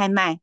开麦。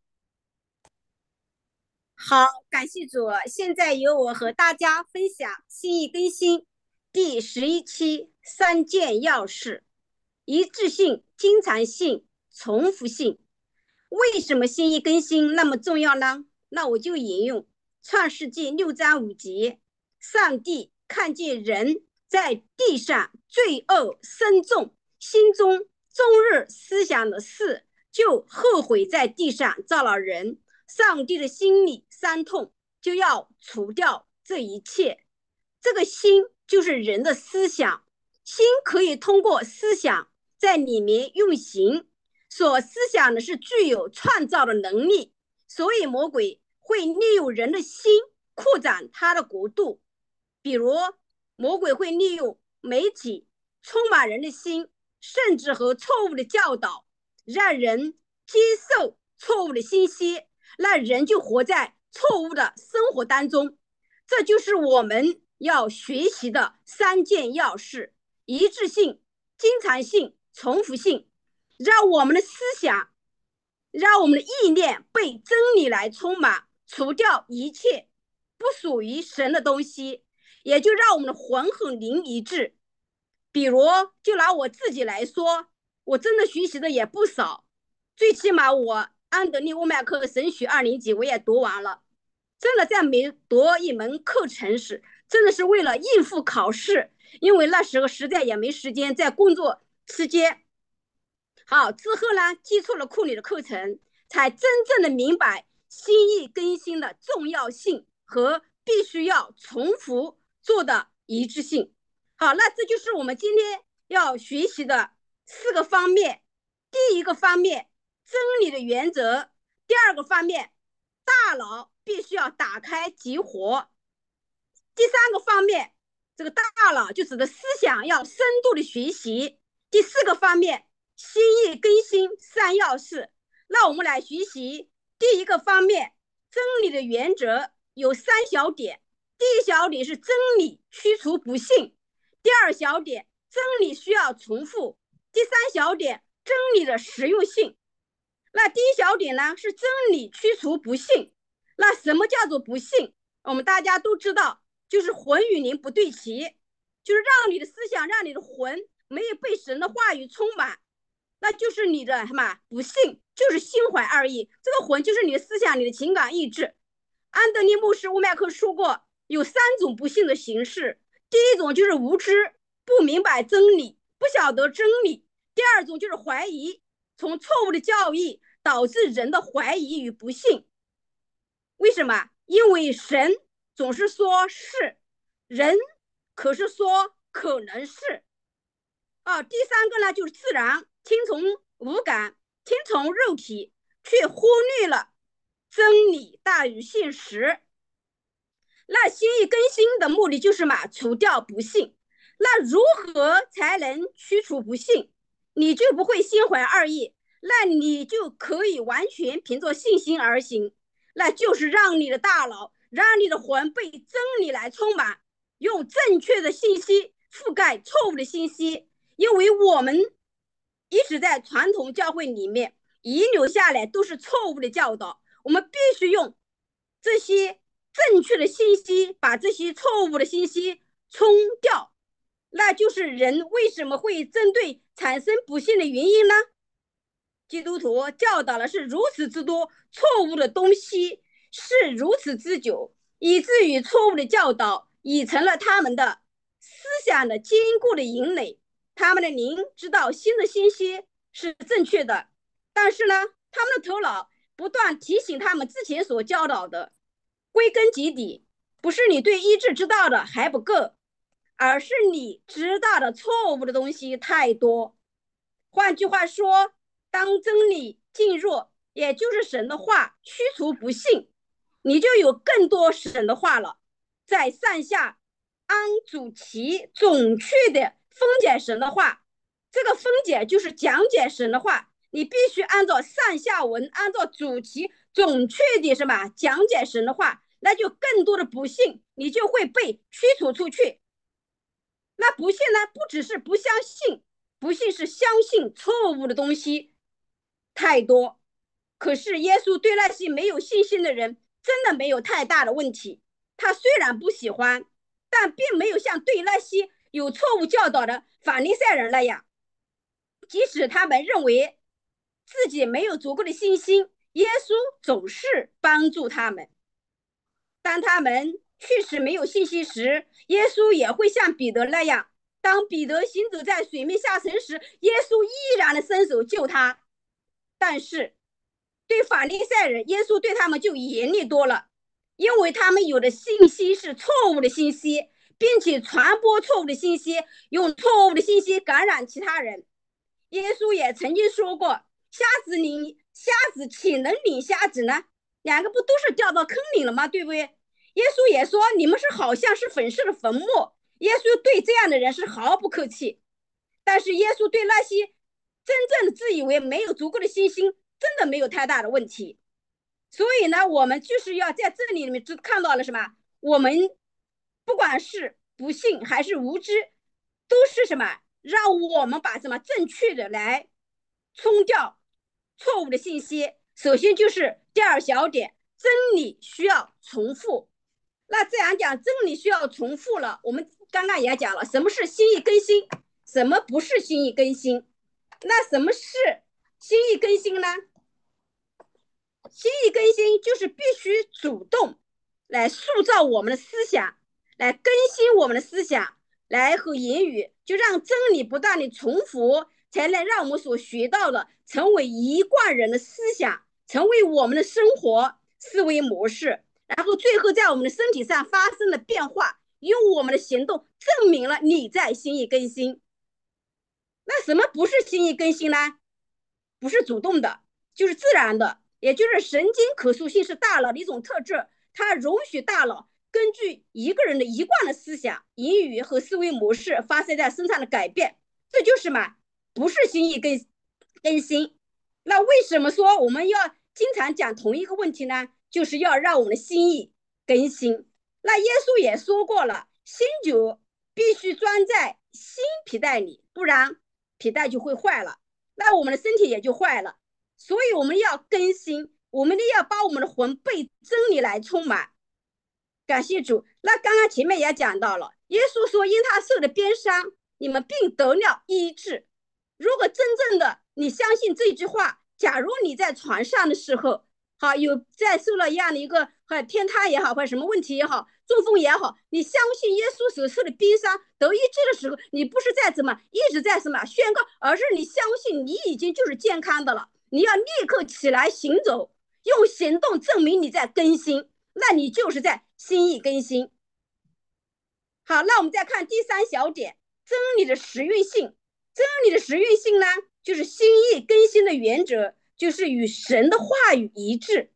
好，感谢主。现在由我和大家分享新意更新第11期三件要事：一致性、经常性、重复性。为什么新意更新那么重要呢？那我就引用创世纪6章5节：上帝看见人在地上罪恶深重，心中终日思想的事，就后悔在地上造了人。上帝的心里伤痛，就要除掉这一切。这个心就是人的思想，心可以通过思想在里面运行，所思想的是具有创造的能力，所以魔鬼会利用人的心扩展他的国度。比如，魔鬼会利用媒体充满人的心，甚至和错误的教导，让人接受错误的信息，那人就活在错误的生活当中。这就是我们要学习的三件要事：一致性、经常性、重复性。让我们的思想，让我们的意念被真理来充满，除掉一切不属于神的东西，也就让我们的魂和灵一致。比如，就拿我自己来说，我真的学习的也不少，最起码我安德利沃麦克神学2年级我也读完了。真的在每读一门课程时，真的是为了应付考试，因为那时候实在也没时间，在工作期间。好，之后呢，接触了库里的课程，才真正的明白心意更新的重要性和必须要重复做的一致性。好，那这就是我们今天要学习的4个方面。第一个方面，真理的原则；第二个方面，大脑必须要打开激活；第三个方面，这个大脑就指的思想要深度的学习；第4个方面，心意更新3要事。那我们来学习第一个方面，真理的原则有3小点。第一小点是真理驱除不幸，第二小点真理需要重复，第三小点真理的实用性。那第一小点呢是真理驱除不幸。那什么叫做不幸？我们大家都知道，就是魂与灵不对齐，就是让你的思想，让你的魂没有被神的话语充满，那就是你的什么不幸，就是心怀二意。这个魂就是你的思想，你的情感意志。安德利牧师乌麦克说过，有3种不幸的形式。第一种就是无知，不明白真理，不晓得真理；第二种就是怀疑，从错误的教义导致人的怀疑与不幸。为什么？因为神总是说是，人可是说可能是。第三个呢，就是自然，听从五感，听从肉体，却忽略了真理大于现实。那心意更新的目的就是嘛，除掉不幸。那如何才能驱除不幸？你就不会心怀二意，那你就可以完全凭着信心而行。那就是让你的大脑，让你的魂被真理来充满，用正确的信息覆盖错误的信息。因为我们一直在传统教会里面遗留下来都是错误的教导，我们必须用这些正确的信息把这些错误的信息冲掉。那就是人为什么会针对产生不幸的原因呢？基督徒教导的是如此之多错误的东西，是如此之久，以至于错误的教导已成了他们的思想的坚固的营垒。他们的灵知道新的信息是正确的，但是呢，他们的头脑不断提醒他们之前所教导的。归根结底，不是你对医治知道的还不够，而是你知道的错误的东西太多。换句话说，当真理进入，也就是神的话驱除不幸，你就有更多神的话了。在上下按主题准确的分解神的话，这个分解就是讲解神的话，你必须按照上下文，按照主题准确的什么讲解神的话，那就更多的不幸你就会被驱除出去。那不幸呢，不只是不相信，不幸是相信错误的东西太多。 可是耶稣对那些没有信心的人真的没有太大的问题。他虽然不喜欢，但并没有像对那些有错误教导的法利赛人那样，即使他们认为自己没有足够的信心，耶稣总是帮助他们。当他们确实没有信心时，耶稣也会像彼得那样，当彼得行走在水面下沉时，耶稣依然的伸手救他。但是对法利赛人，耶稣对他们就严厉多了，因为他们有的信息是错误的信息，并且传播错误的信息，用错误的信息感染其他人。耶稣也曾经说过，瞎子岂能领瞎子呢？两个不都是掉到坑里了吗？对不对？耶稣也说，你们是好像是粉饰的坟墓。耶稣对这样的人是毫不客气，但是耶稣对那些真正的自以为没有足够的信心，真的没有太大的问题。所以呢，我们就是要在这里面看到了什么？我们不管是不信还是无知，都是什么？让我们把什么正确的来冲掉错误的信息。首先就是第二小点，真理需要重复。那这样讲，真理需要重复了。我们刚刚也讲了，什么是心意更新，什么不是心意更新。那什么是心意更新呢？心意更新就是必须主动来塑造我们的思想，来更新我们的思想，来和言语，就让真理不断的重复，才能让我们所学到的成为一贯人的思想，成为我们的生活思维模式，然后最后在我们的身体上发生了变化，用我们的行动证明了你在心意更新。那什么不是心意更新呢？不是主动的，就是自然的，也就是神经可塑性是大脑的一种特质，它容许大脑根据一个人的一贯的思想、言语和思维模式发生在身上的改变，这就是嘛，不是心意更新。那为什么说我们要经常讲同一个问题呢？就是要让我们的心意更新。那耶稣也说过了，新酒必须装在新皮带里，不然皮带就会坏了，那我们的身体也就坏了。所以我们要更新，我们要把我们的魂被真理来充满。感谢主。那刚刚前面也讲到了，耶稣说因他受的鞭伤，你们病得了医治。如果真正的你相信这句话，假如你在船上的时候，好有在受了一样的一个天塌也好，或者什么问题也好，中风也好，你相信耶稣所受的鞭伤得医治的时候，你不是在怎么一直在什么宣告，而是你相信你已经就是健康的了，你要立刻起来行走，用行动证明你在更新，那你就是在心意更新。好，那我们再看第三小点，真理的实用性。真理的实用性呢，就是心意更新的原则，就是与神的话语一致，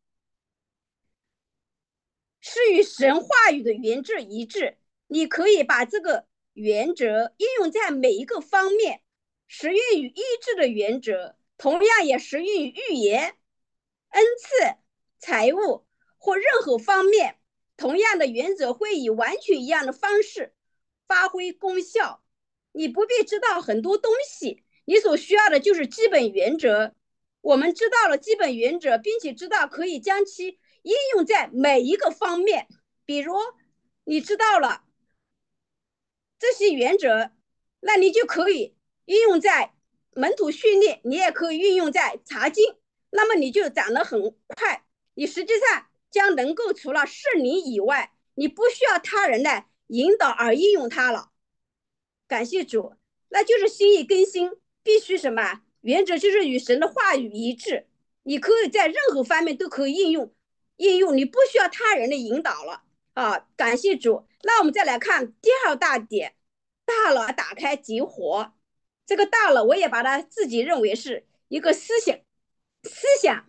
是与神话语的原则一致。你可以把这个原则应用在每一个方面，实用与医治的原则，同样也实用于预言、恩赐、财务或任何方面。同样的原则会以完全一样的方式发挥功效。你不必知道很多东西，你所需要的就是基本原则。我们知道了基本原则，并且知道可以将其应用在每一个方面。比如你知道了这些原则，那你就可以运用在门徒训练，你也可以运用在查经，那么你就长得很快。你实际上将能够除了圣灵以外，你不需要他人来引导而应用它了。感谢主。那就是心意更新必须什么？原则就是与神的话语一致，你可以在任何方面都可以应用，你不需要他人的引导了啊！感谢主。那我们再来看第二大点，大脑打开激活。这个大脑我也把它自己认为是一个思想。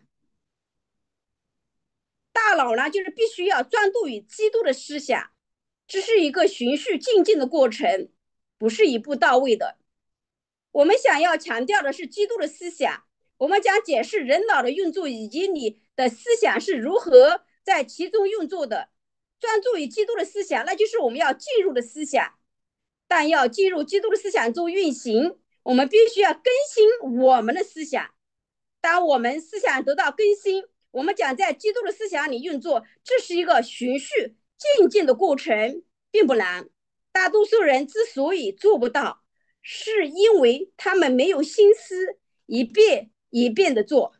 大脑呢，就是必须要专注于基督的思想，这是一个循序渐进的过程，不是一步到位的。我们想要强调的是基督的思想，我们将解释人脑的运作以及你的思想是如何在其中运作的。专注于基督的思想，那就是我们要进入的思想。但要进入基督的思想中运行，我们必须要更新我们的思想。 当我们思想得到更新，我们将在基督的思想里运作，这是一个循序渐进的过程，并不难。大多数人之所以做不到，是因为他们没有心思一遍一遍的做。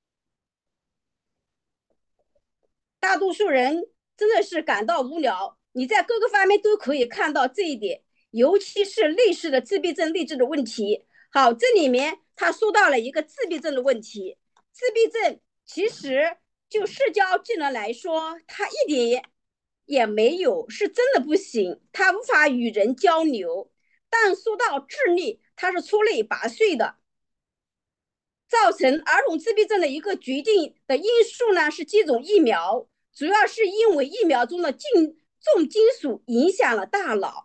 大多数人真的是感到无聊，你在各个方面都可以看到这一点，尤其是类似的自闭症励志的问题。好，这里面他说到了一个自闭症的问题。自闭症其实就社交技能来说，他一点也没有，是真的不行，他无法与人交流。但说到智力，他是出类拔萃的。造成儿童自闭症的一个决定的因素呢，是接种疫苗，主要是因为疫苗中的重金属影响了大脑，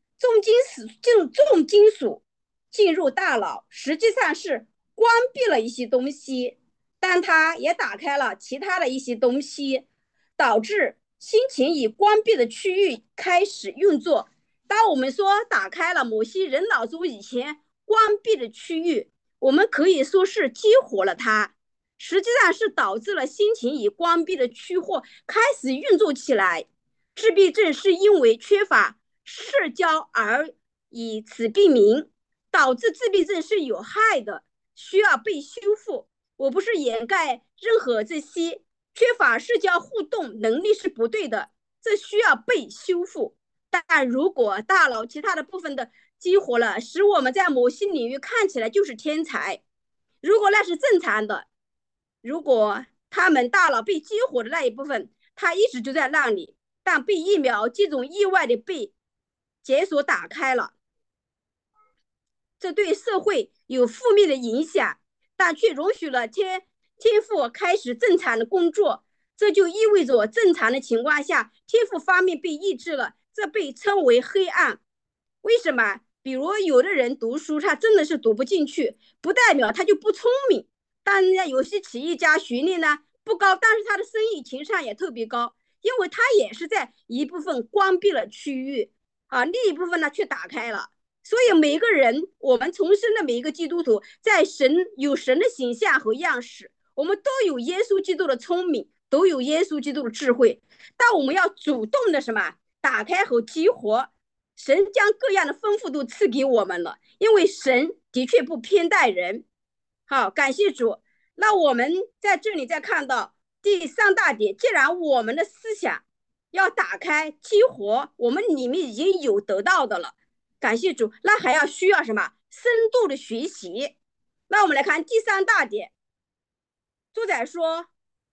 重金属进入大脑，实际上是关闭了一些东西，但它也打开了其他的一些东西，导致心情以关闭的区域开始运作。当我们说打开了某些人脑中以前关闭的区域，我们可以说是激活了它，实际上是导致了心情以关闭的区域开始运作起来。自闭症是因为缺乏社交而以此病名，导致自闭症是有害的，需要被修复。我不是掩盖任何这些，缺乏社交互动能力是不对的，这需要被修复。但如果大脑其他的部分的激活了，使我们在某些领域看起来就是天才，如果那是正常的，如果他们大脑被激活的那一部分，它一直就在那里，但被疫苗这种意外的被解锁打开了，这对社会有负面的影响，但却容许了天赋开始正常的工作。这就意味着正常的情况下，天赋方面被抑制了，这被称为黑暗。为什么？比如有的人读书，他真的是读不进去，不代表他就不聪明。但有些企业家学历呢不高，但是他的生意情商也特别高，因为他也是在一部分关闭了区域啊，另一部分呢却打开了。所以每个人，我们重生的每一个基督徒，在有神的形象和样式，我们都有耶稣基督的聪明，都有耶稣基督的智慧。但我们要主动的什么？打开和激活。神将各样的丰富都赐给我们了，因为神的确不偏待人。好，感谢主。那我们在这里再看到第三大点，既然我们的思想要打开激活，我们里面已经有得到的了，感谢主，那还要需要什么？深度的学习。那我们来看第三大点，作者说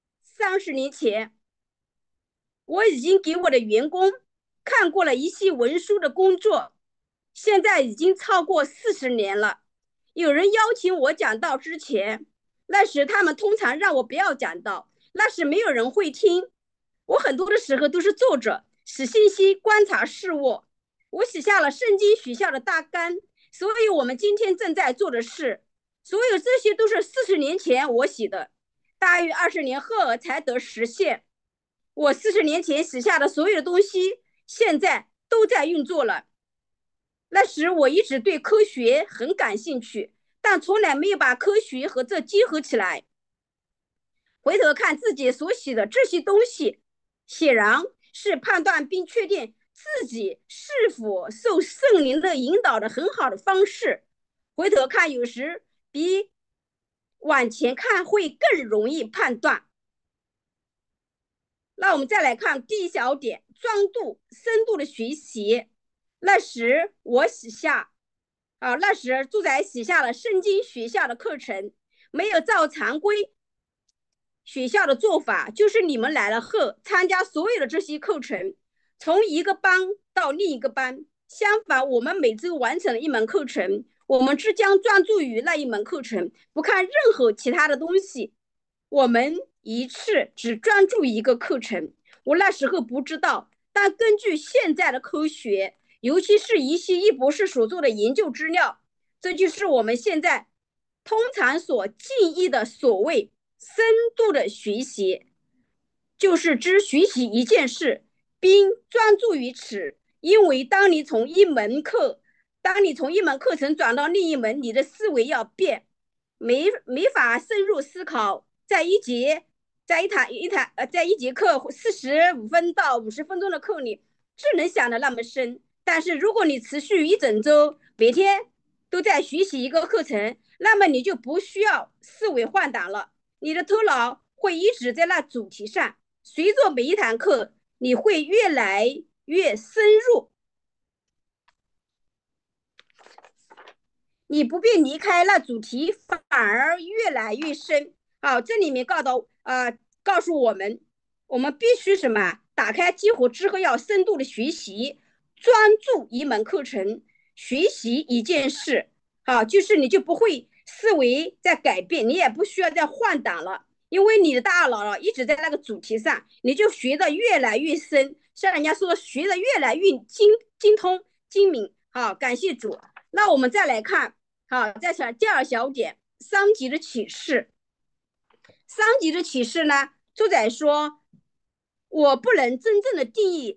，30年前，我已经给我的员工看过了一些文书的工作，现在已经超过40年了。有人邀请我讲道之前，那时他们通常让我不要讲道，那时没有人会听。我很多的时候都是坐着，使信息观察事物。我写下了圣经学校的大纲，所以我们今天正在做的事，所有这些都是40年前我写的，大约20年后才得实现。我40年前写下的所有的东西，现在都在运作了。那时我一直对科学很感兴趣，但从来没有把科学和这结合起来。回头看自己所写的这些东西，显然是判断并确定自己是否受圣灵的引导的很好的方式。回头看有时比往前看会更容易判断。那我们再来看第一小点，专注深度的学习。那时我写下那时住宅写下了圣经学校的课程，没有照常规学校的做法，就是你们来了后参加所有的这些课程，从一个班到另一个班。相反，我们每周完成了一门课程，我们只将专注于那一门课程，不看任何其他的东西。我们一次只专注一个课程。我那时候不知道，但根据现在的科学，尤其是一些易博士所做的研究资料，这就是我们现在通常所定义的所谓深度的学习，就是只学习一件事，并专注于此。因为当你从一门课程转到另一门，你的思维要变， 没法深入思考，在一节课45分到50分钟的课里，只能想的那么深。但是如果你持续一整周，每天都在学习一个课程，那么你就不需要思维换挡了，你的头脑会一直在那主题上，随着每一堂课，你会越来越深入，你不必离开那主题，反而越来越深。好，这里面告诉我们，我们必须什么？打开激活之后要深度的学习，专注一门课程，学习一件事。好，就是你就不会思维在改变，你也不需要再换挡了，因为你的大脑一直在那个主题上，你就学得越来越深，像人家说学得越来越精通精明。好，感谢主。那我们再来看。好，再讲第二小点，三级的启示。三级的启示呢，作者说，我不能真正的定义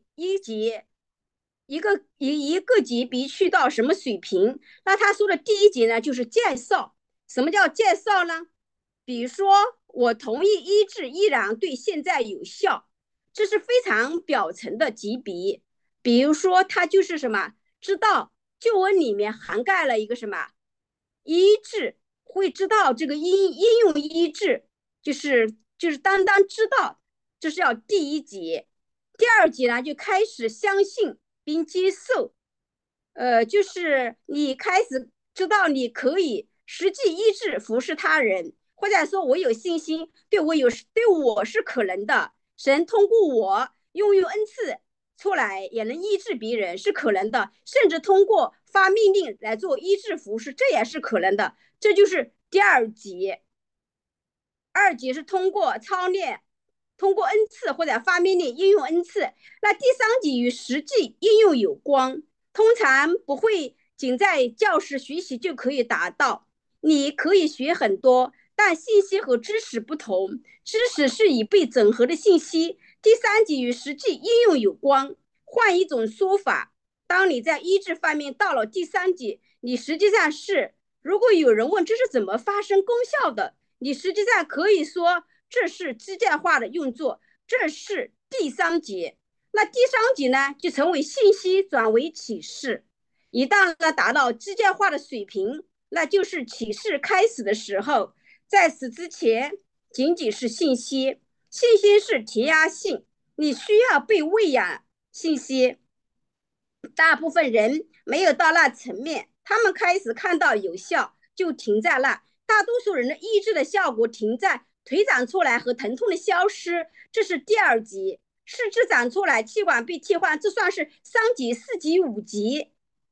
一个级别去到什么水平。那他说的第一级呢，就是介绍。什么叫介绍呢？比如说，我同意医治依然对现在有效，这是非常表层的级别。比如说，他就是什么，知道救恩里面涵盖了一个什么医治，会知道这个应用医治，就是单知道，这是要第一节。第二节呢，就开始相信并接受，就是你开始知道你可以实际医治服侍他人，或者说我有信心，对我是可能的。神通过我用恩赐出来也能医治别人是可能的，甚至通过发命令来做医治服饰，这也是可能的。这就是第二级。二级是通过操练，通过恩赐或者发命令应用恩赐。那第三级与实际应用有关，通常不会仅在教室学习就可以达到。你可以学很多，但信息和知识不同，知识是已被整合的信息。第三级与实际应用有关。换一种说法，当你在医治方面到了第三级，你实际上是，如果有人问这是怎么发生功效的，你实际上可以说这是机械化的运作，这是第三级。那第三级呢，就成为信息转为启示。一旦呢达到机械化的水平，那就是启示开始的时候。在此之前，仅仅是信息，信息是填鸭性，你需要被喂养信息。大部分人没有到那层面，他们开始看到有效就停在那。大多数人的医治的效果停在腿长出来和疼痛的消失，这是第二级。四肢长出来，气管被替换，这算是3级、4级、5级。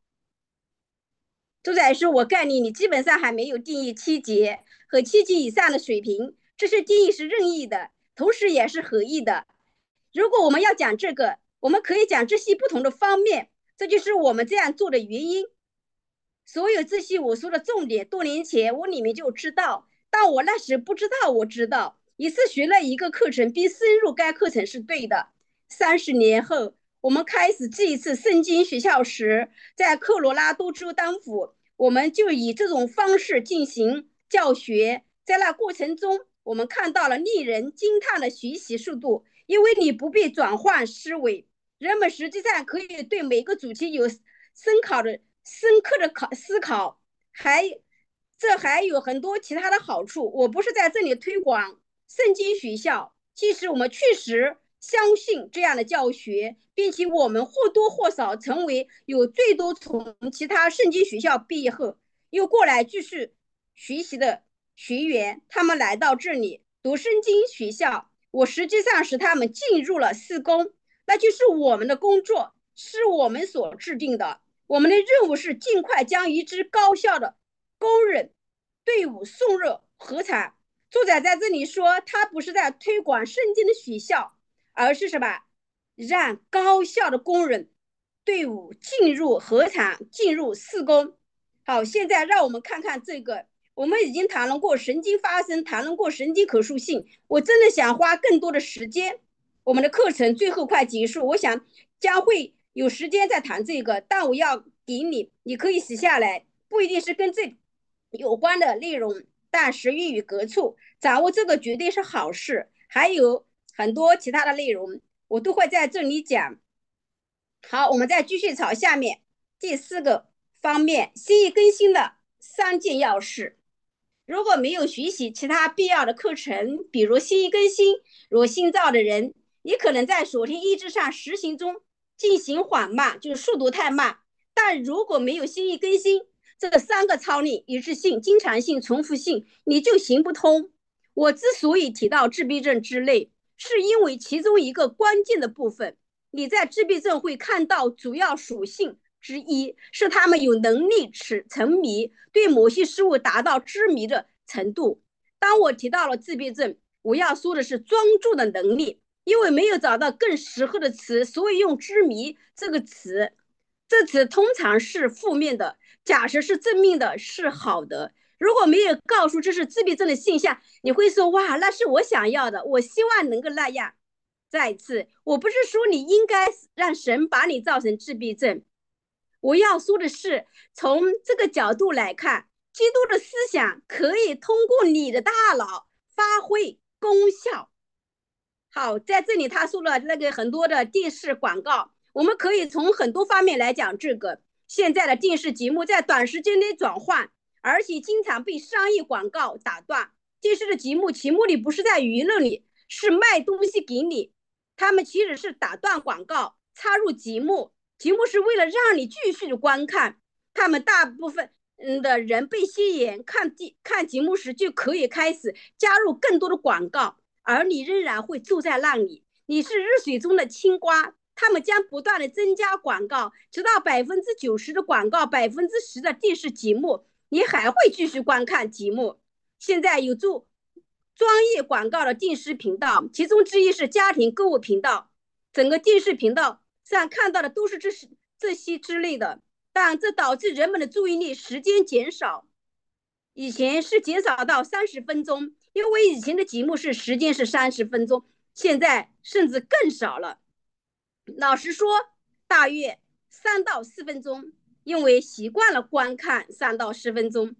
周仔说，我概念你基本上还没有定义7级和7级以上的水平，这些定义是任意的，同时也是合意的。如果我们要讲这个，我们可以讲这些不同的方面，这就是我们这样做的原因。所有这些我说的重点，多年前我里面就知道，但我那时不知道，我知道一次学了一个课程并深入该课程是对的。30年后，我们开始这一次圣经学校时，在科罗拉多州丹佛，我们就以这种方式进行教学。在那过程中，我们看到了令人惊叹的学习速度，因为你不必转换思维，人们实际上可以对每个主题有深刻的思考，这还有很多其他的好处。我不是在这里推广圣经学校，其实我们确实相信这样的教学，并且我们或多或少成为有最多从其他圣经学校毕业后又过来继续学习的学员，他们来到这里读圣经学校，我实际上使他们进入了事工，那就是我们的工作，是我们所制定的。我们的任务是尽快将一支高效的工人队伍送入合场。作者在这里说，他不是在推广圣经的学校，而是什么？让高效的工人队伍进入合场，进入事工。好，现在让我们看看这个。我们已经谈论过神经发生，谈论过神经可塑性。我真的想花更多的时间。我们的课程最后快结束，我想将会有时间再谈这个，但我要给你，你可以写下来，不一定是跟这有关的内容。 但时运与格处，掌握这个绝对是好事。还有很多其他的内容，我都会在这里讲。好，我们再继续朝下面第4个方面，心意更新的3件要事。如果没有学习其他必要的课程，比如心意更新，如新造的人，你可能在所听意志上实行中进行缓慢，就是速度太慢。但如果没有心意更新，这3个操练，一致性、经常性、重复性，你就行不通。我之所以提到自闭症之类，是因为其中一个关键的部分，你在自闭症会看到主要属性之一是他们有能力沉迷，对某些事物达到痴迷的程度。当我提到了自闭症，我要说的是专注的能力，因为没有找到更适合的词，所以用痴迷这个词。这词通常是负面的，假设是正面的，是好的。如果没有告诉这是自闭症的现象，你会说哇，那是我想要的，我希望能够那样。再一次，我不是说你应该让神把你造成自闭症，我要说的是，从这个角度来看，基督的思想可以通过你的大脑发挥功效。好，在这里他说了那个很多的电视广告，我们可以从很多方面来讲这个。现在的电视节目在短时间内转换，而且经常被商业广告打断。电视的节目其目的不是在娱乐你，是卖东西给你，他们其实是打断广告，插入节目，节目是为了让你继续观看。他们大部分的人被吸引看节目时，就可以开始加入更多的广告，而你仍然会坐在那里，你是热水中的青蛙。他们将不断的增加广告，直到90%的广告，10%的电视节目，你还会继续观看节目。现在有做专业广告的电视频道，其中之一是家庭购物频道，整个电视频道上看到的都是这些之类的，但这导致人们的注意力时间减少。以前是减少到30分钟，因为以前的节目是时间是30分钟，现在甚至更少了。老实说，大约3到4分钟，因为习惯了观看3到10分钟。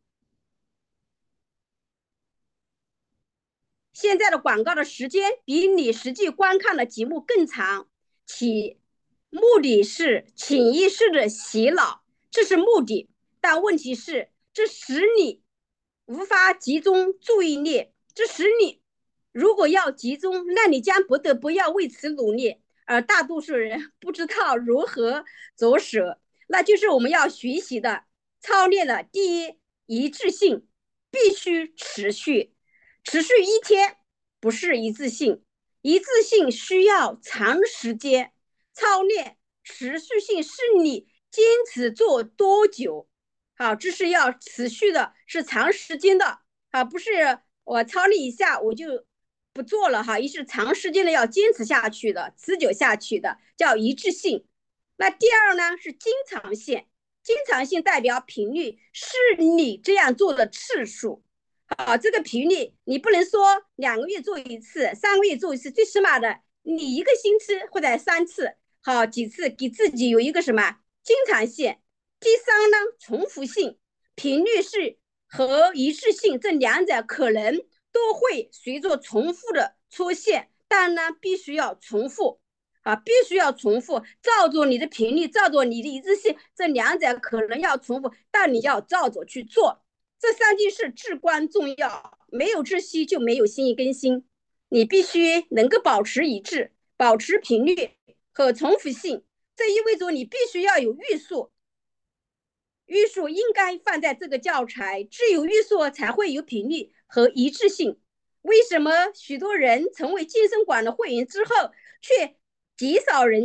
现在的广告的时间比你实际观看的节目更长，其目的是潜意识的洗脑，这是目的。但问题是，这使你无法集中注意力，这使你如果要集中，那你将不得不要为此努力，而大多数人不知道如何着手。那就是我们要学习的操练的第一，一致性必须持续1天，不是一致性。一致性需要长时间操练，持续性是你坚持做多久。好，这是要持续的，是长时间的。好，不是我操练一下我就不做了哈，也是长时间的要坚持下去的，持久下去的，叫一致性。那第二呢是经常性，经常性代表频率，是你这样做的次数。好，这个频率你不能说2个月做一次，3个月做一次，最起码的你1个星期或者3次，好几次，给自己有一个什么经常性。第三呢，重复性，频率是和一致性这2者可能都会随着重复的出现，但呢必须要重复啊，必须要重复，照着你的频率，照着你的一致性，这2者可能要重复，但你要照着去做。这3件事至关重要，没有这些就没有心意更新。你必须能够保持一致，保持频率和重复性，这意味着你必须要有欲速。欲速应该放在这个教材，只有欲速才会有频率和一致性。为什么许多人成为健身馆的会员之后，却极少人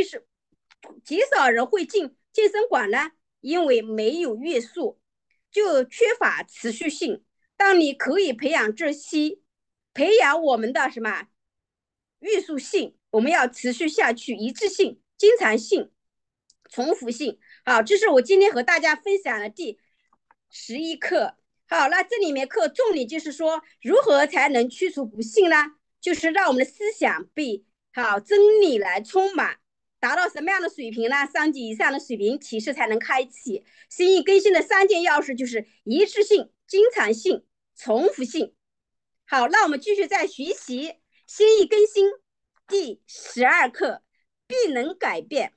会进健身馆呢？因为没有欲速，就缺乏持续性。当你可以培养这些，培养我们的什么欲速性，我们要持续下去，一致性、经常性、重复性。好，这是我今天和大家分享的第11课。好，那这里面课重点就是说，如何才能驱除不幸呢？就是让我们的思想被真理来充满。达到什么样的水平呢？3级以上的水平，启示才能开启。心意更新的3件要事就是一致性、经常性、 重复性。好，那我们继续再学习心意更新第12课，必能改变。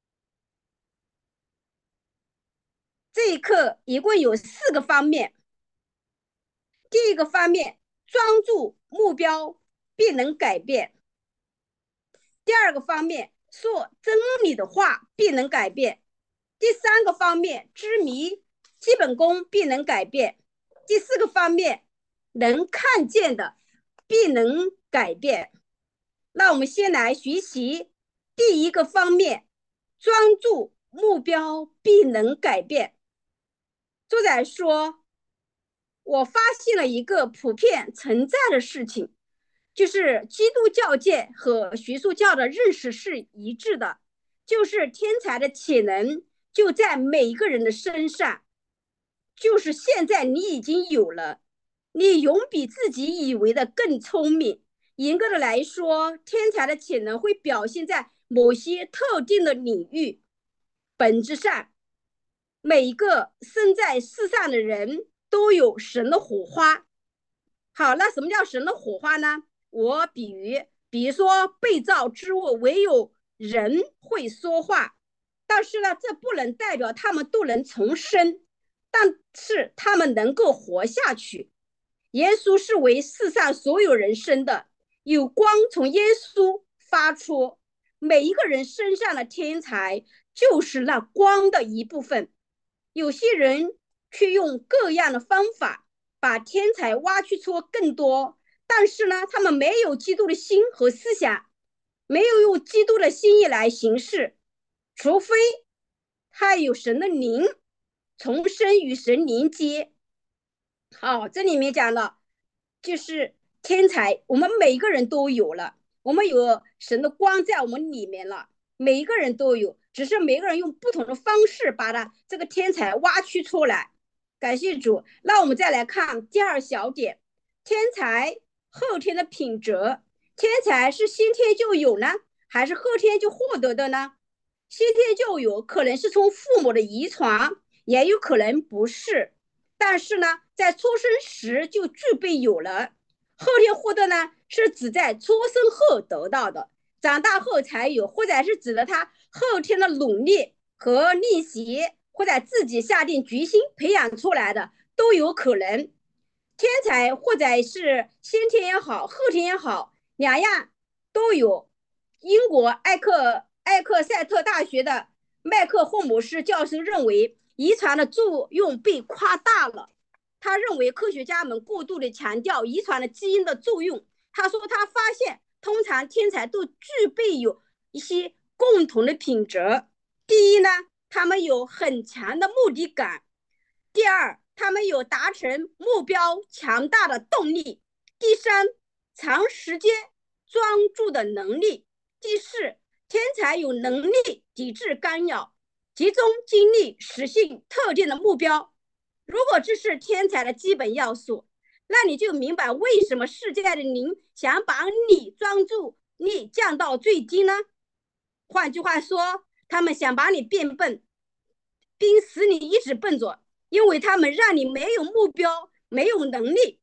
这一课一共有4个方面。第一个方面，专注目标必能改变。第二个方面，说真理的话必能改变。第3个方面，知迷基本功必能改变。第4个方面，能看见的必能改变。那我们先来学习第一个方面，专注目标必能改变。作者说，我发现了一个普遍存在的事情，就是基督教界和学术教的认识是一致的，就是天才的潜能就在每一个人的身上，就是现在你已经有了，你永比自己以为的更聪明。严格的来说，天才的潜能会表现在某些特定的领域。本质上，每一个生在世上的人都有神的火花。好，那什么叫神的火花呢？我比如说被造之物唯有人会说话，但是呢，这不能代表他们都能重生，但是他们能够活下去。耶稣是为世上所有人生的，有光从耶稣发出，每一个人身上的天才就是那光的一部分。有些人却用各样的方法把天才挖掘出更多，但是呢，他们没有基督的心和思想，没有用基督的心意来行事，除非他有神的灵，重生与神连接。好，这里面讲了，就是天才，我们每个人都有了，我们有神的光在我们里面了，每一个人都有，只是每个人用不同的方式把它这个天才挖掘出来。感谢主。那我们再来看第2小点，天才后天的品质。天才是先天就有呢，还是后天就获得的呢？先天就有，可能是从父母的遗传，也有可能不是。但是呢，在出生时就具备有了。后天获得呢，是指在出生后得到的，长大后才有，或者是指的他后天的努力和练习，或者自己下定决心培养出来的，都有可能。天才或者是先天也好，后天也好，两样都有。英国埃克塞特大学的麦克霍姆斯教授认为，遗传的作用被夸大了。他认为科学家们过度的强调遗传的基因的作用。他说他发现，通常天才都具备有一些共同的品质。第一呢，他们有很强的目的感；第二，他们有达成目标强大的动力；第三，长时间专注的能力；第四，天才有能力抵制干扰，集中精力实现特定的目标。如果这是天才的基本要素，那你就明白为什么世界的灵想把你专注力降到最低呢？换句话说，他们想把你变笨，并使你一直笨拙，因为他们让你没有目标，没有能力。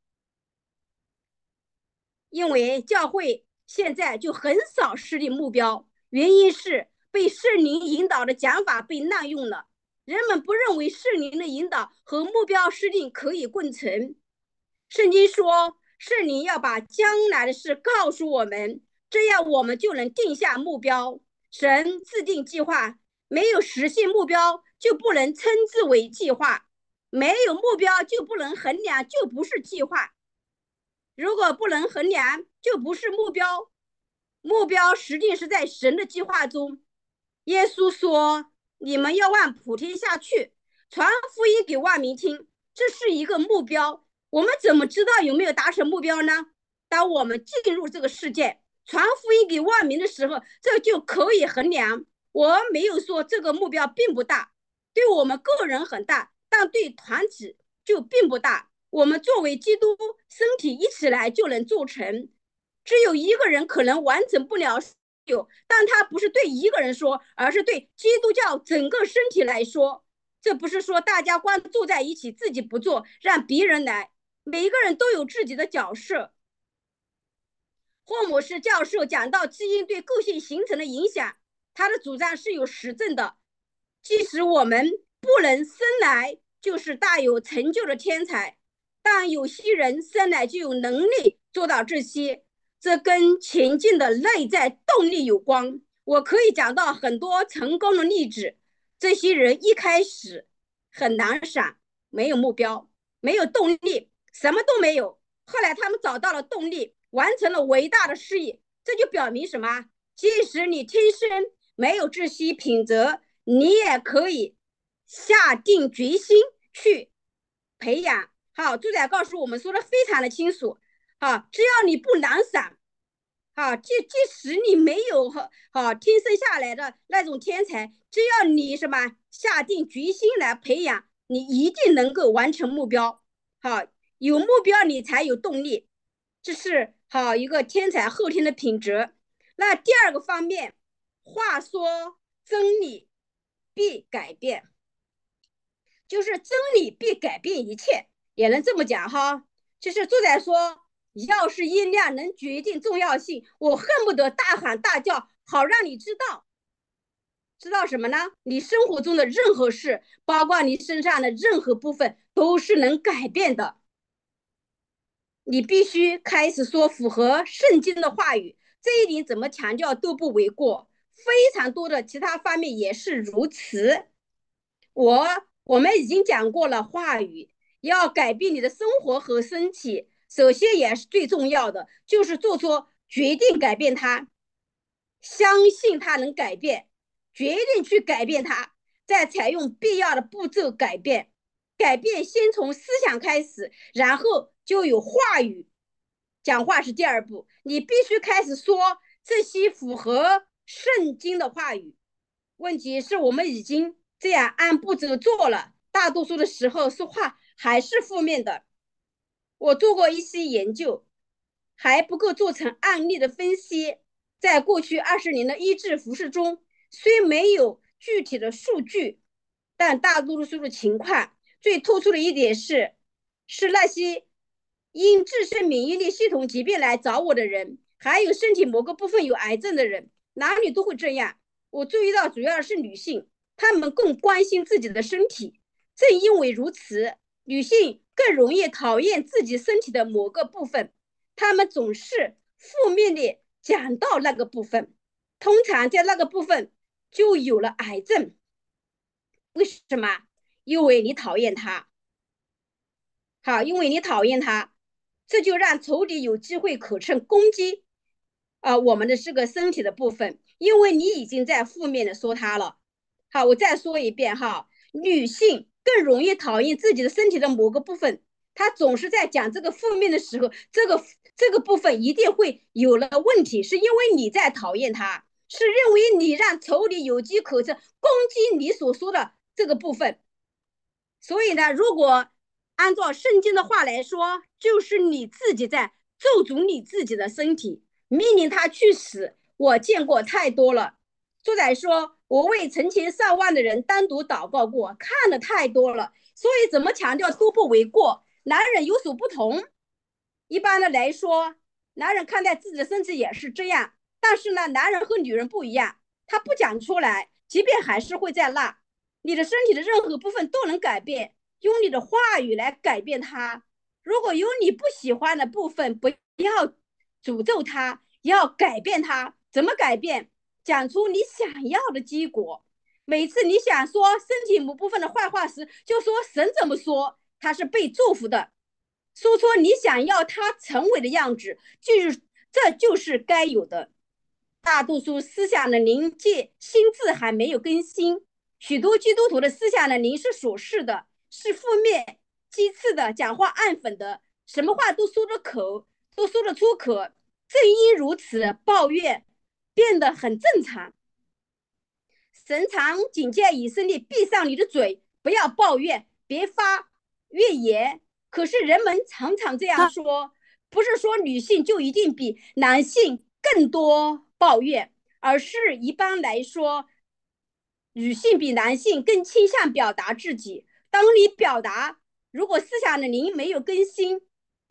因为教会现在就很少设立目标，原因是被圣灵引导的讲法被滥用了。人们不认为圣灵的引导和目标设定可以共存。圣经说，圣灵要把将来的事告诉我们，这样我们就能定下目标。神制定计划，没有实现目标就不能称之为计划，没有目标就不能衡量，就不是计划。如果不能衡量，就不是目标。目标实际是在神的计划中。耶稣说，你们要往普天下去，传福音给万民听，这是一个目标。我们怎么知道有没有达成目标呢？当我们进入这个世界，传福音给万民的时候，这就可以衡量。我没有说这个目标并不大，对我们个人很大，但对团体就并不大。我们作为基督身体一起来就能做成，只有一个人可能完成不了，但他不是对一个人说，而是对基督教整个身体来说。这不是说大家光坐在一起自己不做，让别人来， 每一个人都有自己的角色。霍姆斯教授讲到基因对个性形成的影响，他的主张是有实证的。即使我们不能生来就是大有成就的天才，但有些人生来就有能力做到这些，这跟前进的内在动力有关。我可以讲到很多成功的例子，这些人一开始很懒散，没有目标，没有动力，什么都没有，后来他们找到了动力，完成了伟大的事业。这就表明什么？即使你天生没有这些品质，你也可以下定决心去培养。好，朱仔告诉我们说的非常的清楚。好，只要你不懒散，好，即使你没有好天生下来的那种天才，只要你什么下定决心来培养，你一定能够完成目标。好，有目标你才有动力，这是好一个天才后天的品质。那第二个方面，话说真理必改变，就是真理必改变一切，也能这么讲哈。就是作者说，要是音量能决定重要性，我恨不得大喊大叫，好让你知道。知道什么呢？你生活中的任何事，包括你身上的任何部分，都是能改变的。你必须开始说符合圣经的话语，这一点怎么强调都不为过。非常多的其他方面也是如此。我们已经讲过了，话语要改变你的生活和身体，首先也是最重要的，就是做出决定改变它，相信它能改变，决定去改变它，再采用必要的步骤改变。改变先从思想开始，然后就有话语。讲话是第二步，你必须开始说这些符合圣经的话语。问题是我们已经这样按步骤做了，大多数的时候说话还是负面的。我做过一些研究，还不够做成案例的分析。在过去20年的医治服饰中，虽没有具体的数据，但大多数的情况，最突出的一点是那些因自身免疫力系统疾病来找我的人，还有身体某个部分有癌症的人，男女都会这样。我注意到主要是女性，她们更关心自己的身体。正因为如此，女性更容易讨厌自己身体的某个部分，她们总是负面的讲到那个部分，通常在那个部分就有了癌症。为什么？因为你讨厌他。好，因为你讨厌他，这就让仇敌有机会可乘攻击我们的这个身体的部分，因为你已经在负面的说他了。好，我再说一遍哈，女性更容易讨厌自己的身体的某个部分，她总是在讲这个负面的时候，这个部分一定会有了问题，是因为你在讨厌他，是认为你让仇敌有机可乘攻击你所说的这个部分。所以呢，如果按照圣经的话来说，就是你自己在咒诅你自己的身体，命令他去死。我见过太多了。作者说，我为成千上万的人单独祷告过，看的太多了，所以怎么强调都不为过。男人有所不同，一般的来说，男人看待自己的身体也是这样，但是呢，男人和女人不一样，他不讲出来，即便还是会在那。你的身体的任何部分都能改变，用你的话语来改变它。如果有你不喜欢的部分，不要诅咒它，要改变它。怎么改变？讲出你想要的结果。每次你想说身体某部分的坏话时，就说神怎么说，他是被祝福的。说出你想要他成为的样子，这就是该有的。大多数思想的灵界心智还没有更新，许多基督徒的思想的灵是琐事的，是负面、讥刺的，讲话暗讽的，什么话都说得出口。正因如此，抱怨变得很正常。神常警戒以色列，闭上你的嘴，不要抱怨，别发怨言。可是人们常常这样说，不是说女性就一定比男性更多抱怨，而是一般来说，女性比男性更倾向表达自己。当你表达，如果思想的灵没有更新，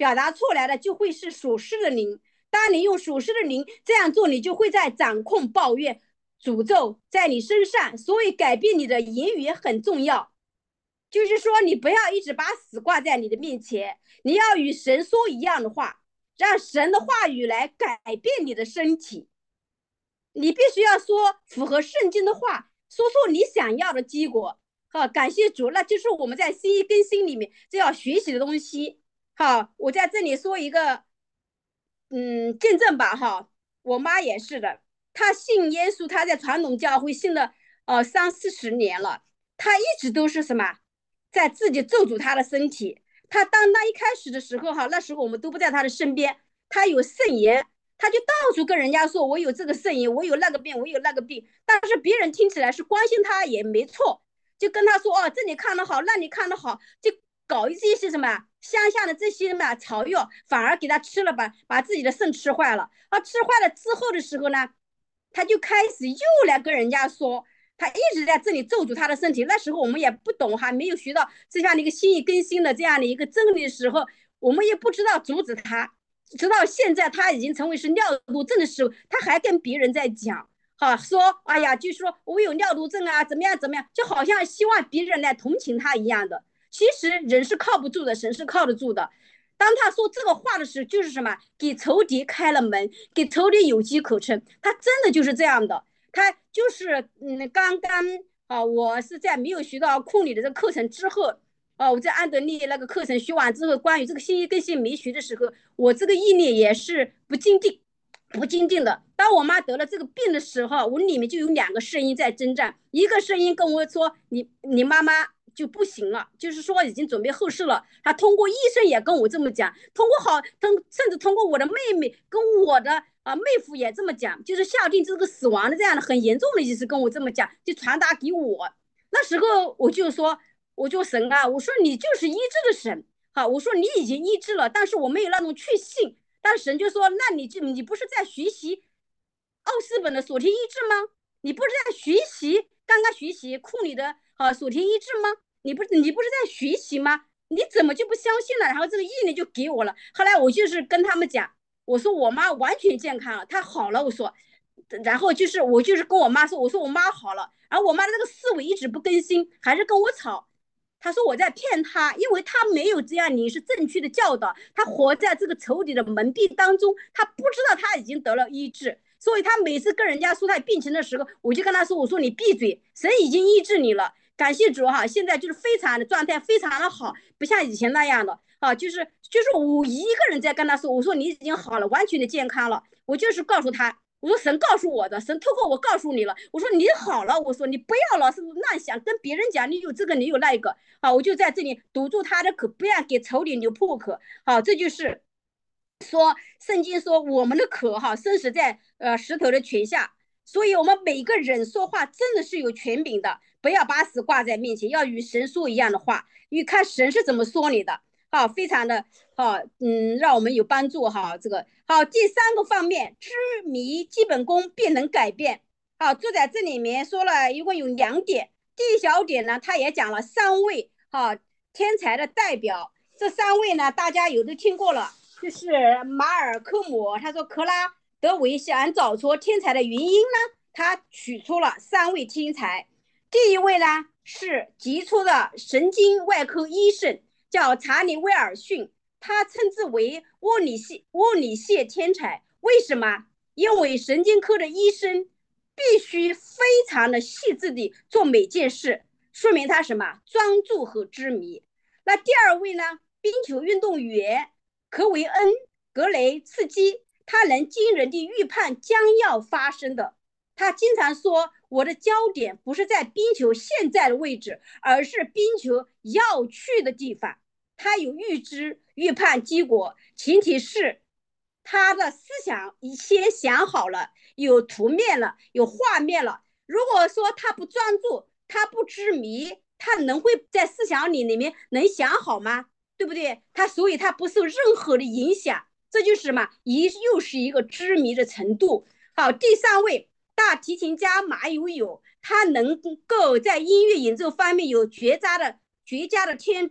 表达出来的就会是属实的灵。当你用属实的灵这样做，你就会在掌控、抱怨、诅咒在你身上。所以改变你的言语也很重要。就是说，你不要一直把死挂在你的面前，你要与神说一样的话，让神的话语来改变你的身体。你必须要说符合圣经的话，说出你想要的结果。好，感谢主，那就是我们在新一更新里面就要学习的东西。好，我在这里说一个见证吧。哈，我妈也是的，她信耶稣，她在传统教会信了30-40年了，她一直都是什么，在自己咒诅她的身体。当她一开始的时候，哈，那时候我们都不在她的身边，她有肾炎，她就到处跟人家说我有这个肾炎，我有那个病，我有那个病。但是别人听起来是关心她也没错，就跟她说哦，这里看得好，那里看得好，就搞一些什么乡下的这些什么草药，反而给他吃了吧，把自己的肾吃坏了。吃坏了之后的时候呢，他就开始又来跟人家说，他一直在这里咒诅他的身体。那时候我们也不懂，还没有学到这样的一个新意更新的这样的一个真理的时候，我们也不知道阻止他。直到现在他已经成为是尿毒症的时候，他还跟别人在讲。说哎呀，就是说我有尿毒症啊，怎么样怎么样，就好像希望别人来同情他一样的。其实人是靠不住的，神是靠得住的。当他说这个话的时候，就是什么，给仇敌开了门，给仇敌有机可乘。他真的就是这样的。他就是刚刚我是在没有学到控理的这个课程之后，我在安德利那个课程学完之后，关于这个新一更新没学的时候，我这个意念也是不坚定的。当我妈得了这个病的时候，我里面就有2个声音在征战。一个声音跟我说，你妈妈就不行了，就是说已经准备后事了。他通过医生也跟我这么讲，甚至通过我的妹妹跟我的妹夫也这么讲，就是下定这个死亡的这样的很严重的意思跟我这么讲，就传达给我。那时候我就说，我就神啊，我说你就是医治的神。好，我说你已经医治了，但是我没有那种确信。但神就说，那你不是在学习奥斯本的所听医治吗？你不是在学习刚刚学习库里的所听医治吗？你不是在学习吗？你怎么就不相信了？然后这个意念就给我了。后来我就是跟他们讲，我说我妈完全健康了，她好了。我说，然后我就是跟我妈说，我说我妈好了。然后我妈的这个思维一直不更新，还是跟我吵。他说我在骗他，因为他没有这样你是正确的教导，他活在这个仇敌的蒙蔽当中，他不知道他已经得了医治。所以他每次跟人家说他病情的时候，我就跟他说，我说你闭嘴，神已经医治你了，感谢主哈，现在就是非常的状态非常的好，不像以前那样的就是我一个人在跟他说，我说你已经好了，完全的健康了。我就是告诉他，我说神告诉我的，神透过我告诉你了。我说你好了，我说你不要老是乱想，跟别人讲你有这个你有那个。好，我就在这里堵住他的口，不要给仇敌留破口。好，这就是说圣经说我们的口生死在石头的泉下。所以我们每个人说话真的是有权柄的，不要把死挂在面前，要与神说一样的话，你看神是怎么说你的。好，非常的好，让我们有帮助哈。这个好，第3个方面，知迷基本功便能改变。好，就在这里面说了一共有2点。第一小点呢，他也讲了3位天才的代表。这3位呢，大家有都听过了，就是马尔科姆。他说克拉德维想找出天才的原因呢，他取出了3位天才。第一位呢是杰出的神经外科医生，叫查理威尔逊，他称之为沃里谢天才。为什么？因为神经科的医生必须非常的细致地做每件事，说明他什么专注和知迷。那第2位呢，冰球运动员科维恩格雷茨基，他能惊人地预判将要发生的。他经常说，我的焦点不是在冰球现在的位置，而是冰球要去的地方。他有预判结果，前提是他的思想先想好了，有图面了，有画面了。如果说他不专注，他不知迷，他能会在思想里面能想好吗？对不对？所以他不受任何的影响。这就是什么？又是一个知迷的程度。好，第3位大提琴家马友友，他能够在音乐演奏方面有绝佳的天质。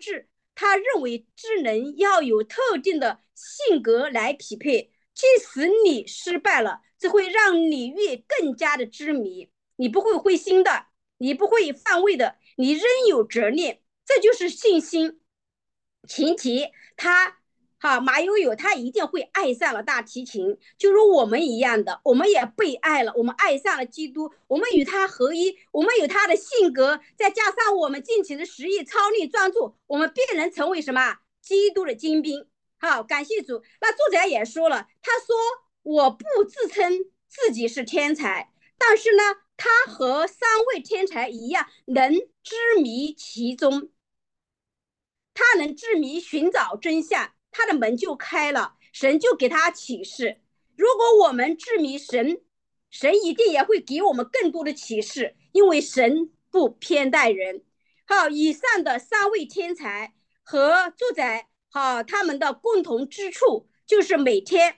他认为智能要有特定的性格来匹配，即使你失败了，这会让你越更加的痴迷，你不会灰心的，你不会犯位的，你仍有执念，这就是信心。前提他马友友他一定会爱上了大提琴，就如我们一样的，我们也被爱了，我们爱上了基督，我们与他合一，我们有他的性格，再加上我们尽情的实意操练专注，我们便能成为什么基督的精兵。好，感谢主。那作者也说了，他说我不自称自己是天才，但是呢，他和三位天才一样，能知迷其中。他能执迷寻找真相，他的门就开了，神就给他启示。如果我们执迷神，神一定也会给我们更多的启示，因为神不偏待人。好，以上的三位天才和作者他们的共同之处就是每天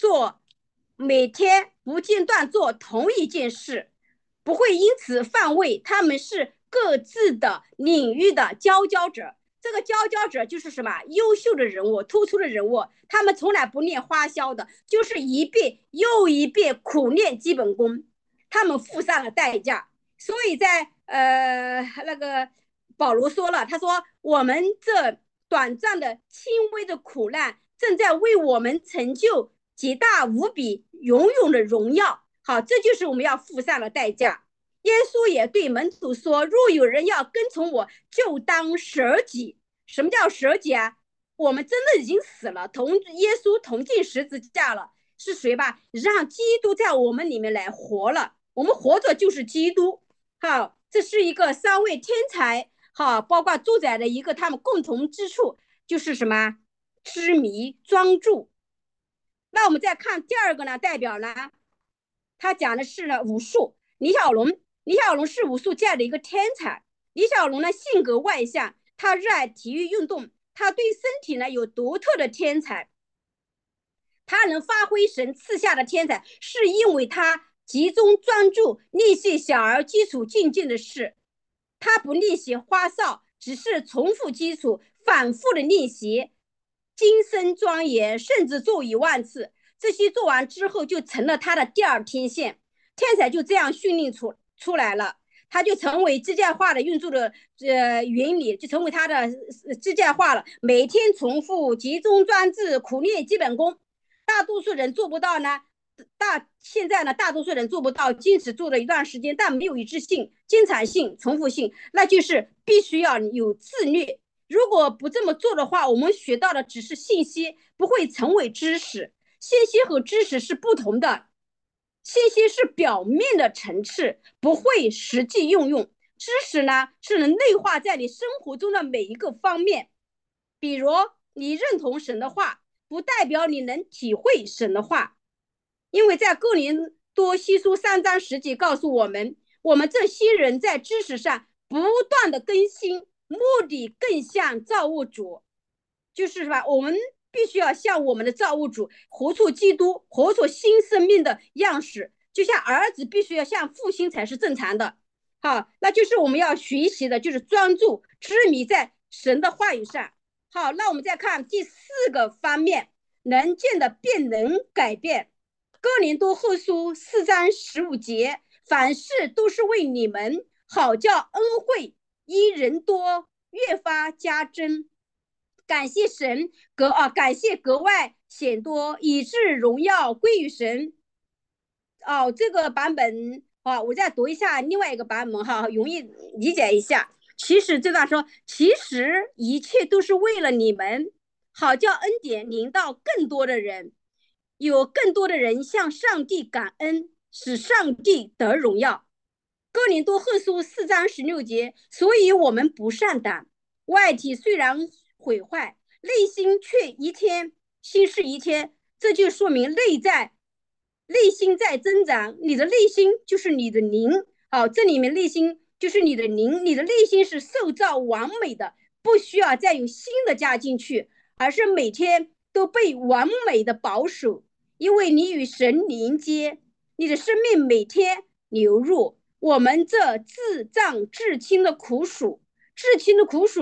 不间断做同一件事，不会因此犯位，他们是各自的领域的佼佼者。这个佼佼者就是什么优秀的人物，突出的人物，他们从来不练花销的，就是一遍又一遍苦练基本功，他们付上了代价。所以在那个保罗说了，他说我们这短暂的轻微的苦难正在为我们成就极大无比永远的荣耀。好，这就是我们要付上的代价。耶稣也对门徒说，若有人要跟从我，就当舍己。什么叫舍己啊？我们真的已经死了，同耶稣同进十字架了，是谁吧？让基督在我们里面来活了，我们活着就是基督。好，这是一个三位天才，好，包括作者的一个他们共同之处就是什么？痴迷专注。那我们再看第二个呢，代表呢，他讲的是呢武术。李小龙是武术界的一个天才。李小龙呢性格外向，他热爱体育运动，他对身体呢有独特的天才。他能发挥神赐下的天才，是因为他集中专注练习小而基础精进的事。他不练习花哨，只是重复基础，反复的练习，精深庄严，甚至做10000次。这些做完之后，就成了他的第二天线。天才就这样训练出来了，他就成为机械化的运作的原理，就成为他的机械化了。每天重复，集中专注，苦练基本功。大多数人做不到呢。现在呢，大多数人做不到，坚持做了一段时间，但没有一致性、经常性、重复性，那就是必须要有自律。如果不这么做的话，我们学到的只是信息，不会成为知识。信息和知识是不同的，信息是表面的层次，不会实际应用。知识呢，是能内化在你生活中的每一个方面。比如，你认同神的话，不代表你能体会神的话。因为在哥林多西书3章10节告诉我们，我们这些人在知识上不断的更新，目的更像造物主，就是吧，我们必须要像我们的造物主，活出基督，活出新生命的样式，就像儿子必须要像父亲才是正常的。好，那就是我们要学习的，就是专注痴迷在神的话语上。好，那我们再看第4个方面，能见的便能改变。哥林多后书4章15节，凡事都是为你们，好叫恩惠因人多越发加增。感谢神，感谢格外显多，以致荣耀归于神。这个版本我再读一下另外一个版本容易理解一下。其实这段说，其实一切都是为了你们，好叫恩典临到更多的人，有更多的人向上帝感恩，使上帝得荣耀。哥林多后书4章16节，所以我们不上胆，外体虽然毁坏，内心却一天新是一天。这就说明内心在增长，你的内心就是你的灵。这里面内心就是你的灵，你的内心是受造完美的，不需要再有新的加进去，而是每天都被完美的保守，因为你与神连接，你的生命每天流入我们这自胀至轻的苦楚。至轻的苦楚呢，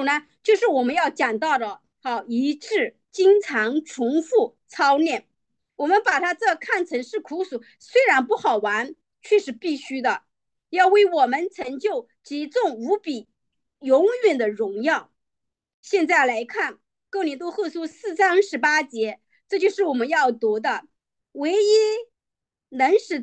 就是我们要讲到的，好，一致、经常重复操练。我们把它这看成是苦属，虽然不好玩，却是必须的，要为我们成就极重无比、永远的荣耀。现在来看《哥林多后书》4章18节，这就是我们要读的。唯一能使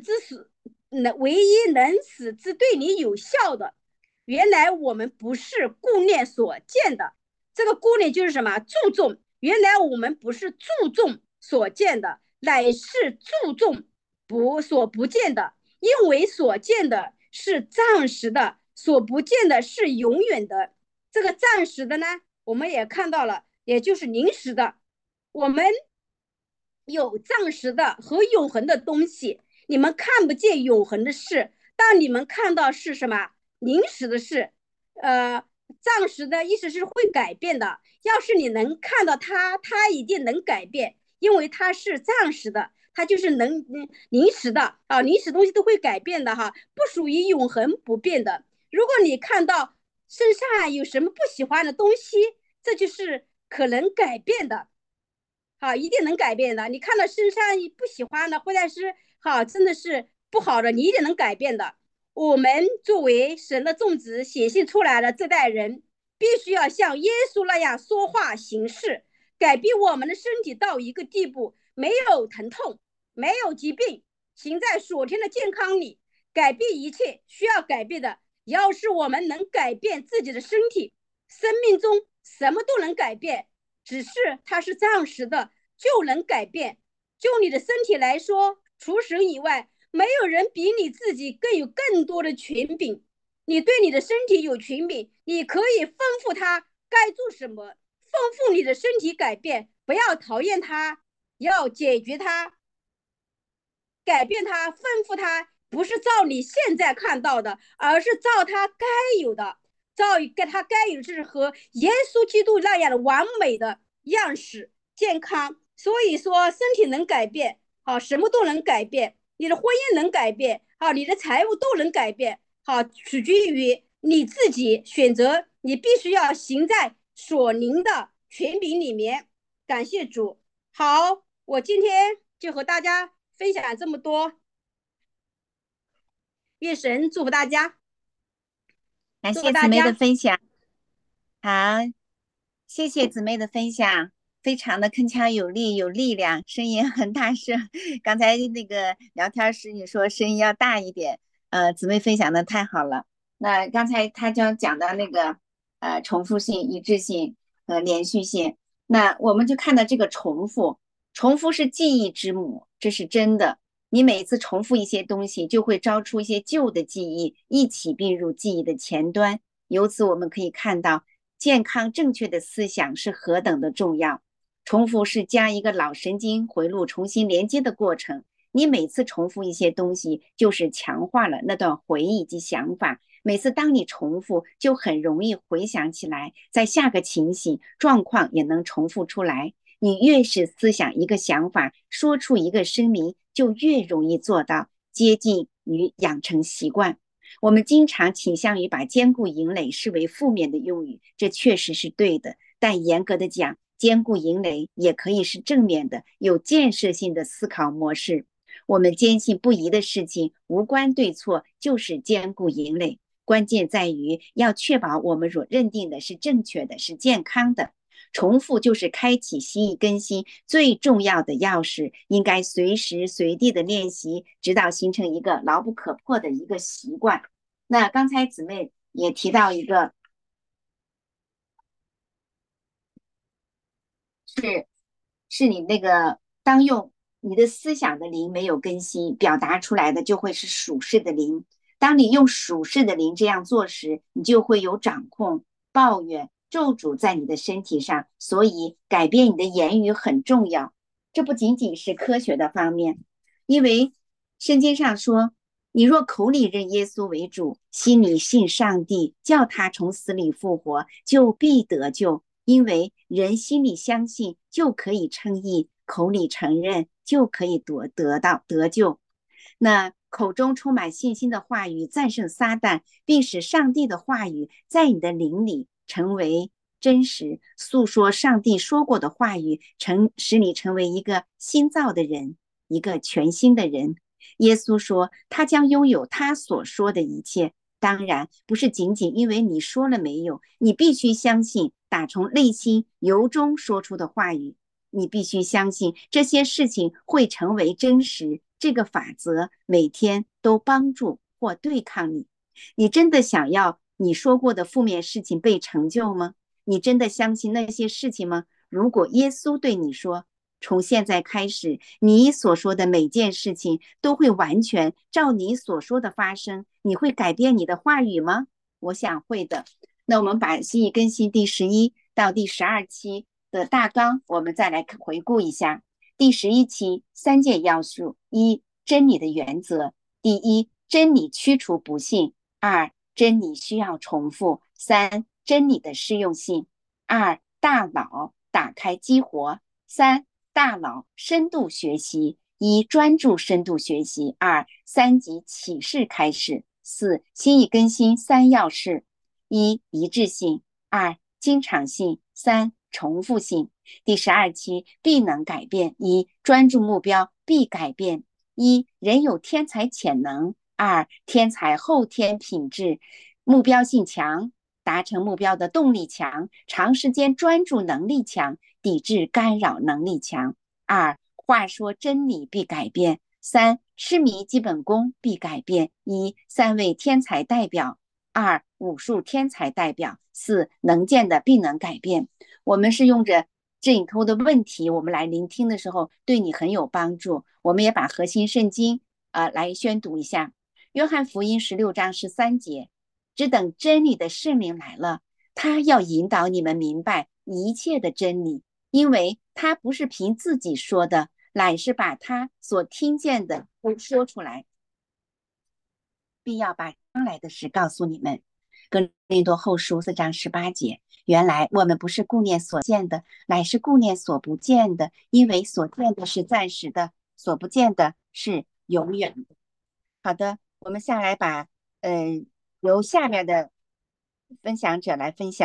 对你有效的，原来我们不是顾念所见的。这个顾念就是什么？注重。原来我们不是注重所见的，乃是注重所不见的。因为所见的是暂时的，所不见的是永远的。这个暂时的呢，我们也看到了，也就是临时的。我们有暂时的和永恒的东西，你们看不见永恒的事，但你们看到是什么？临时的事。暂时的意思是会改变的。要是你能看到它，它一定能改变，因为它是暂时的，它就是临时的啊，临时东西都会改变的哈，不属于永恒不变的。如果你看到身上有什么不喜欢的东西，这就是可能改变的。好，一定能改变的。你看到身上不喜欢的，或者是好，真的是不好的，你一定能改变的。我们作为神的种子显现出来的这代人，必须要像耶稣那样说话行事，改变我们的身体到一个地步，没有疼痛，没有疾病，行在所天的健康里，改变一切需要改变的。要是我们能改变自己的身体，生命中什么都能改变，只是它是暂时的，就能改变。就你的身体来说，除神以外，没有人比你自己更多的权柄。你对你的身体有权柄，你可以吩咐他该做什么，吩咐你的身体改变，不要讨厌他，要解决他，改变他，吩咐他，不是照你现在看到的，而是照他该有的，照他该有的，是和耶稣基督那样的完美的样式、健康。所以说，身体能改变，好，什么都能改变。你的婚姻能改变，好，你的财务都能改变，好，取决于你自己选择。你必须要行在所临的权柄里面。感谢主。好，我今天就和大家分享这么多，愿神祝福大家， 感祝福谢姊妹的大家。 分享。好，谢谢姊妹的分享，非常的铿锵有力，有力量，声音很大声。刚才那个聊天时你说声音要大一点，姊妹分享的太好了。那刚才他讲到那个重复性、一致性和连续性，那我们就看到这个重复，重复是记忆之母，这是真的。你每次重复一些东西，就会招出一些旧的记忆，一起并入记忆的前端。由此我们可以看到，健康正确的思想是何等的重要。重复是将一个脑神经回路重新连接的过程。你每次重复一些东西，就是强化了那段回忆及想法。每次当你重复，就很容易回想起来，在下个情形状况也能重复出来。你越是思想一个想法，说出一个声明，就越容易做到，接近于养成习惯。我们经常倾向于把坚固营垒视为负面的用语，这确实是对的。但严格的讲，坚固营垒也可以是正面的、有建设性的思考模式。我们坚信不疑的事情无关对错，就是坚固营垒。关键在于要确保我们所认定的是正确的，是健康的。重复就是开启心意更新最重要的钥匙，应该随时随地的练习，直到形成一个牢不可破的一个习惯。那刚才姊妹也提到一个，是你那个当用你的思想的灵没有更新，表达出来的就会是属世的灵。当你用属世的灵这样做时，你就会有掌控、抱怨、咒诅在你的身体上。所以改变你的言语很重要。这不仅仅是科学的方面，因为圣经上说，你若口里认耶稣为主，心里信上帝，叫他从死里复活，就必得救。因为人心里相信就可以称义，口里承认就可以得救。那口中充满信心的话语战胜撒旦，并使上帝的话语在你的灵里成为真实，诉说上帝说过的话语，使你成为一个新造的人，一个全新的人。耶稣说他将拥有他所说的一切，当然不是仅仅因为你说了没有，你必须相信打从内心由衷说出的话语，你必须相信这些事情会成为真实，这个法则每天都帮助或对抗你。你真的想要你说过的负面事情被成就吗？你真的相信那些事情吗？如果耶稣对你说，从现在开始，你所说的每件事情都会完全照你所说的发生，你会改变你的话语吗？我想会的。那我们把心意更新第11到第12期的大纲，我们再来回顾一下。第11期3件要素：一、真理的原则；第一，真理驱除不信；二、真理需要重复；三、真理的适用性；二、大脑打开激活；三、大脑深度学习；一、专注深度学习；二、3级启示开始；四、心意更新3要事：一、一致性；二、经常性；三、重复性。第12期必能改变：一、专注目标必改变；一、人有天才潜能；二、天才后天品质，目标性强，达成目标的动力强，长时间专注能力强，抵制干扰能力强。二、话说真理必改变；三、痴迷基本功必改变：一、3位天才代表；二、武术天才代表；四、能见的必能改变。我们是用着这里头的问题，我们来聆听的时候对你很有帮助。我们也把核心圣经来宣读一下。约翰福音16章13节，只等真理的圣灵来了，他要引导你们明白一切的真理，因为他不是凭自己说的，乃是把他所听见的都说出来，并要把将来的事告诉你们。哥林多后书4章18节，原来我们不是顾念所见的，乃是顾念所不见的，因为所见的是暂时的，所不见的是永远的。好的，我们下来把由下面的分享者来分享。